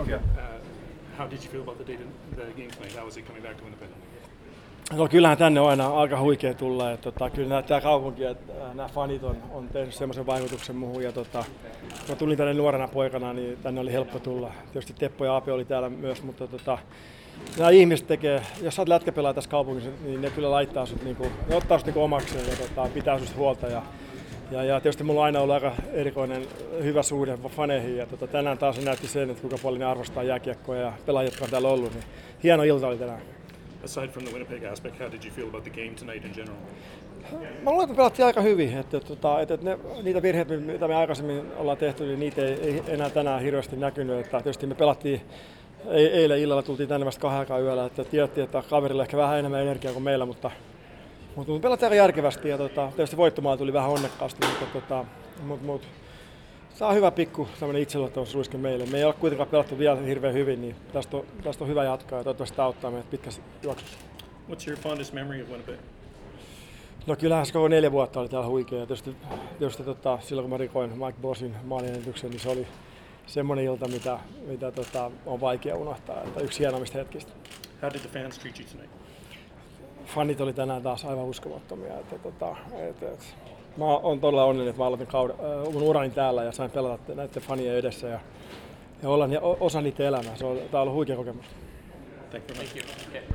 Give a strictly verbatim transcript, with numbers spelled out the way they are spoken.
Yeah. Uh, how did you feel about the, day, the game tonight? How was it coming back to Winnipeg? No kyllähän tänne on aina aika huikea tulla. Että, tota, kyllä tämä kaupunki ja nämä fanit on, on tehnyt semmoisen vaikutuksen muuhun. Ja, tota, kun mä tulin tänne nuorena poikana, niin tänne oli helppo tulla. Tietysti Teppo ja Ape oli täällä myös, mutta tota, nämä ihmiset tekee, jos sä oot lätkäpelaaja tässä kaupungissa, niin ne kyllä laittaa sut, niinku, ne ottaa sut niinku omakseen ja tota, pitää susta huolta. Ja, ja, ja tietysti mulla on aina ollut aika erikoinen, hyvä suhde faneihin. Ja tota, tänään taas se näytti sen, että kuinka paljon ne arvostaa jääkiekkoa ja pelaajia, jotka on täällä ollut. Niin hieno ilta oli tänään. Aside from the Winnipeg aspect, how did you feel about the game tonight in general? Mä luulen, että me pelattiin aika hyvin. Että, että, että ne, niitä virheitä, mitä me aikaisemmin ollaan tehty, niin niitä ei, ei enää tänään hirveästi näkynyt. Että tietysti me pelattiin, eilen illalla tultiin tänne vasta kahden aikaa yöllä, että tiedettiin, että kaverilla ehkä vähän enemmän energiaa kuin meillä, mutta, mutta me pelattiin aika järkevästi ja tota, tietysti voittomaa tuli vähän onnekkaasti, mutta, tota, mutta, mutta tämä on hyvä pikku itseluottamusruiske meille. Me ei ole kuitenkaan pelattu vielä hirveän hyvin, niin tästä on, tästä on hyvä jatkaa ja toivottavasti tämä auttaa meidät pitkässä juoksussa. What's your fondest memory of Winnipeg? No kyllähän se koko neljä vuotta oli täällä huikea. Tietysti, tietysti tota, silloin kun mä rikoin Mike Bossin maaliennätyksen, niin se oli semmoinen ilta, mitä, mitä tota, on vaikea unohtaa. Että yksi hienoimmista hetkistä. How did the fans treat you tonight? Fanit oli tänään taas aivan uskomattomia. Että, tota, et, et, mä oon todella onnellinen, että mä aloitin kauden, äh, mun urani täällä ja sain pelata näiden fanien edessä ja, ja olla osa niiden elämää. Se on, tää on ollut huikea kokemus. Thank you. Thank you.